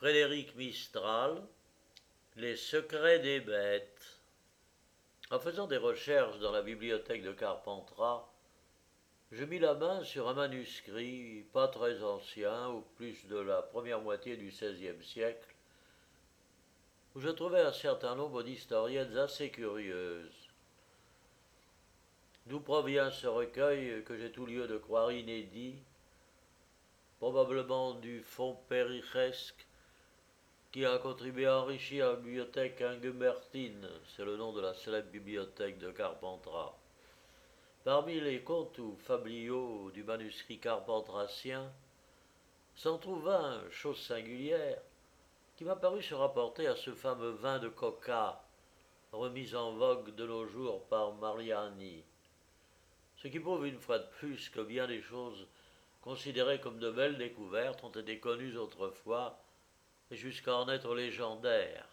Frédéric Mistral, Les secrets des bêtes. En faisant des recherches dans la bibliothèque de Carpentras, je mis la main sur un manuscrit pas très ancien, au plus de la première moitié du XVIe siècle, où je trouvais un certain nombre d'historiennes assez curieuses. D'où provient ce recueil que j'ai tout lieu de croire inédit, probablement du fonds périchesque qui a contribué à enrichir la bibliothèque Ingemertine, c'est le nom de la célèbre bibliothèque de Carpentras. Parmi les contes ou fabliaux du manuscrit carpentracien, s'en trouve un, chose singulière, qui m'a paru se rapporter à ce fameux vin de coca, remis en vogue de nos jours par Mariani. Ce qui prouve une fois de plus que bien des choses considérées comme de belles découvertes ont été connues autrefois et jusqu'à en être légendaires.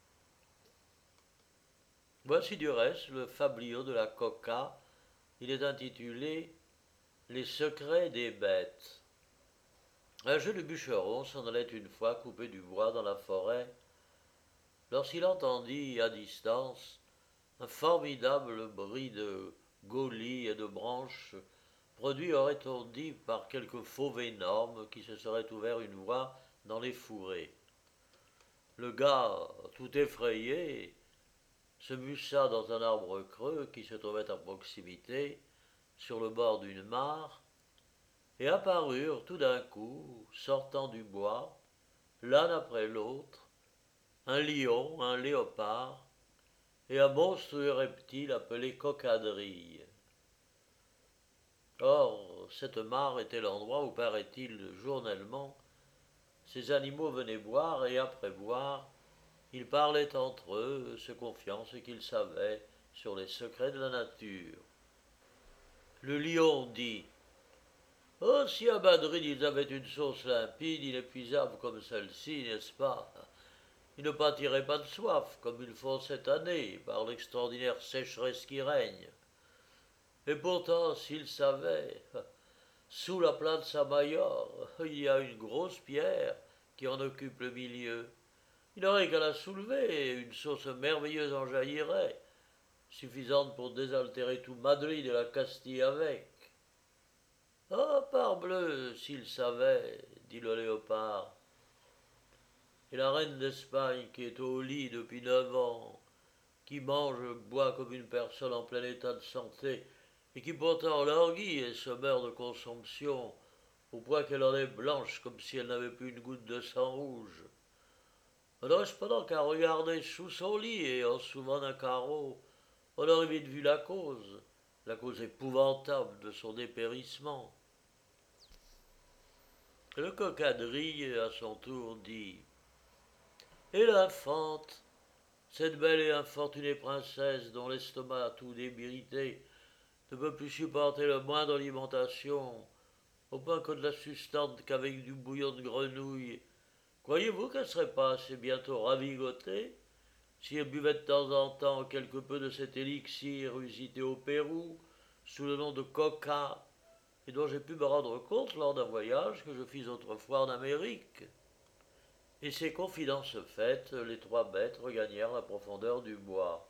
Voici du reste le fabliau de la coca. Il est intitulé Les secrets des bêtes. Un jeune bûcheron s'en allait une fois couper du bois dans la forêt, lorsqu'il entendit, à distance, un formidable bruit de gaulis et de branches, produit, aurait-on dit, par quelque fauve énorme qui se serait ouvert une voie dans les fourrés. Le gars, tout effrayé, se mussa dans un arbre creux qui se trouvait à proximité, sur le bord d'une mare, et apparurent tout d'un coup, sortant du bois, l'un après l'autre, un lion, un léopard et un monstrueux reptile appelé cocadrille. Or, cette mare était l'endroit où, paraît-il, journellement, ces animaux venaient boire et, après boire, ils parlaient entre eux, se confiant ce qu'ils savaient sur les secrets de la nature. Le lion dit: Oh, si à Madrid ils avaient une source limpide, inépuisable comme celle-ci, n'est-ce pas? Ils ne pâtiraient pas de soif, comme ils font cette année, par l'extraordinaire sécheresse qui règne. Et pourtant, s'ils savaient, sous la Plaza Mayor, il y a une grosse pierre qui en occupe le milieu. Il n'aurait qu'à la soulever et une source merveilleuse en jaillirait, suffisante pour désaltérer tout Madrid et la Castille avec. Ah, parbleu, s'il savait, dit le léopard. Et la reine d'Espagne, qui est au lit depuis 9 ans, qui mange, boit comme une personne en plein état de santé, et qui pourtant languit et se meurt de consomption, au point qu'elle en est blanche comme si elle n'avait plus une goutte de sang rouge. N'aurait-je pendant qu'à regarder sous son lit et en soulevant un carreau, on aurait vite vu la cause épouvantable de son dépérissement. Le cocadrille, à son tour, dit: Et l'infante, cette belle et infortunée princesse dont l'estomac tout débilité ne peut plus supporter le moindre alimentation, au point qu'on ne la sustente qu'avec du bouillon de grenouille, croyez-vous qu'elle serait pas assez bientôt ravigotée si elle buvait de temps en temps quelque peu de cet élixir usité au Pérou, sous le nom de coca, et dont j'ai pu me rendre compte lors d'un voyage que je fis autrefois en Amérique? Et ces confidences faites, les trois bêtes regagnèrent la profondeur du bois.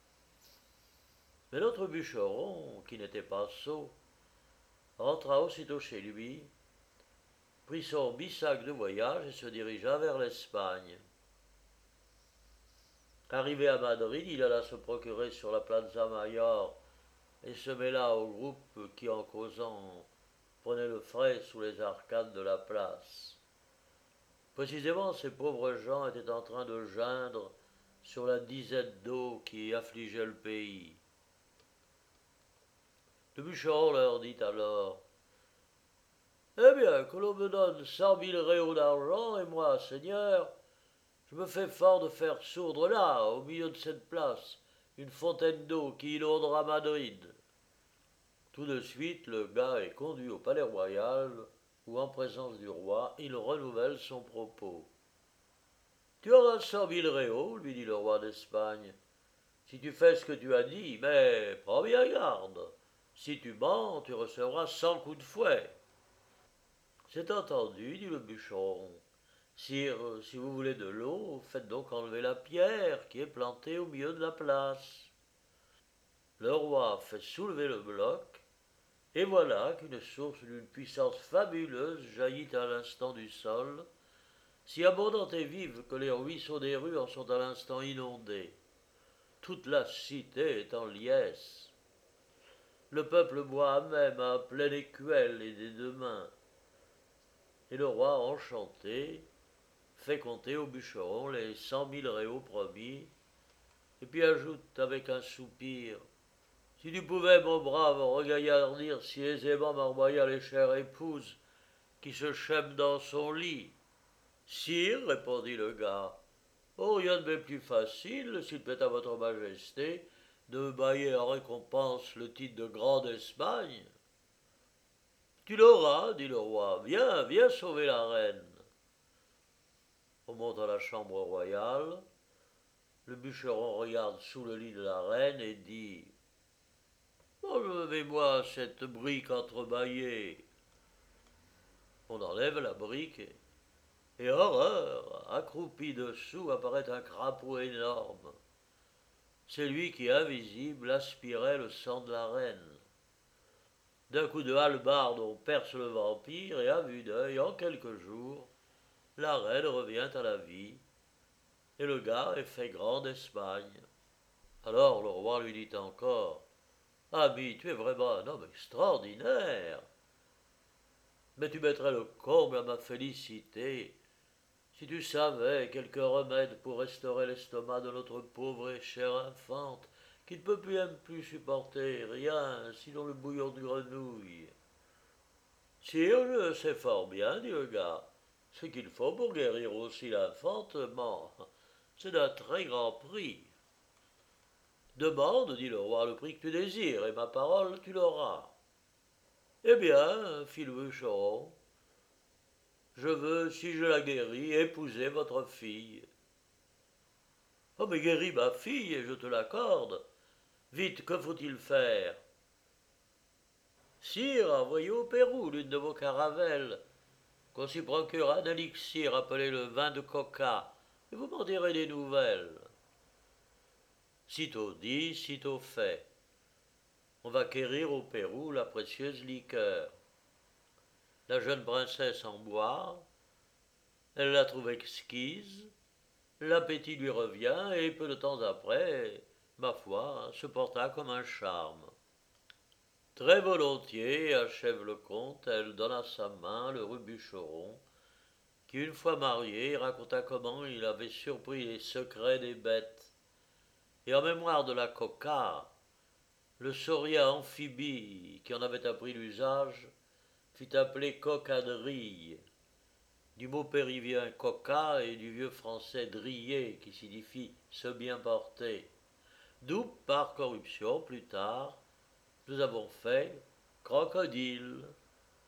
Mais notre bûcheron, qui n'était pas sot, rentra aussitôt chez lui, prit son bissac de voyage et se dirigea vers l'Espagne. Arrivé à Madrid, il alla se procurer sur la Plaza Mayor et se mêla au groupe qui, en causant, prenait le frais sous les arcades de la place. Précisément, ces pauvres gens étaient en train de geindre sur la disette d'eau qui affligeait le pays. Le bûcheron leur dit alors: Eh bien, que l'on me donne 100 000 réaux d'argent, et moi, seigneur, je me fais fort de faire sourdre là, au milieu de cette place, une fontaine d'eau qui inondera Madrid. Tout de suite, le gars est conduit au palais royal, où, en présence du roi, il renouvelle son propos. Tu auras 100 000 réaux, lui dit le roi d'Espagne, si tu fais ce que tu as dit, mais prends bien garde. Si tu mens, tu recevras 100 coups de fouet. C'est entendu, dit le bûcheron. Sire, si vous voulez de l'eau, faites donc enlever la pierre qui est plantée au milieu de la place. Le roi fait soulever le bloc, et voilà qu'une source d'une puissance fabuleuse jaillit à l'instant du sol, si abondante et vive que les ruisseaux des rues en sont à l'instant inondés. Toute la cité est en liesse. Le peuple boit même à pleine écuelle et des deux mains. Et le roi, enchanté, fait compter au bûcheron les 100 000 réaux promis, et puis ajoute avec un soupir: Si tu pouvais, mon brave, regaillardir si aisément ma royale et chère épouse, qui se chème dans son lit. Sire, répondit le gars, oh, rien de plus facile, s'il plaît à votre majesté, de me bailler en récompense le titre de Grand d'Espagne. Tu l'auras, dit le roi, viens, viens sauver la reine. On monte à la chambre royale. Le bûcheron regarde sous le lit de la reine et dit: enlevez-moi cette brique entrebâillée. On enlève la brique et horreur, accroupi dessous apparaît un crapaud énorme. C'est lui qui, invisible, aspirait le sang de la reine. D'un coup de hallebarde, on perce le vampire et à vue d'œil, en quelques jours, la reine revient à la vie et le gars est fait grand d'Espagne. Alors le roi lui dit encore: Ami, tu es vraiment un homme extraordinaire. Mais tu mettrais le comble à ma félicité si tu savais quelques remèdes pour restaurer l'estomac de notre pauvre et chère infante, qui ne peut même plus supporter rien sinon le bouillon de grenouille. Sire, je sais fort bien, dit le gars, ce qu'il faut pour guérir aussi l'infantement. C'est d'un très grand prix. Demande, dit le roi, le prix que tu désires, et ma parole tu l'auras. Eh bien, fit le bûcheron, je veux, si je la guéris, épouser votre fille. Oh, mais guéris ma fille, et je te l'accorde. Vite, que faut-il faire? Sire, envoyez au Pérou l'une de vos caravelles, qu'on s'y procure un élixir appelé le vin de coca, et vous m'en direz des nouvelles. Sitôt dit, sitôt fait. On va quérir au Pérou la précieuse liqueur. La jeune princesse en boit, elle la trouve exquise, l'appétit lui revient, et peu de temps après, ma foi, se porta comme un charme. Très volontiers, achève le comte, elle donne à sa main le bûcheron, qui, une fois marié, raconta comment il avait surpris les secrets des bêtes. Et en mémoire de la coca, le saurien amphibie qui en avait appris l'usage fut appelé cocadrille, du mot péruvien coca et du vieux français driller qui signifie se bien porter. D'où, par corruption, plus tard, nous avons fait crocodile.